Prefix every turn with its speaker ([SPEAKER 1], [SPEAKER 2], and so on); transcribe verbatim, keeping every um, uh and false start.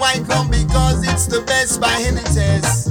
[SPEAKER 1] white rum because it's the best by any test.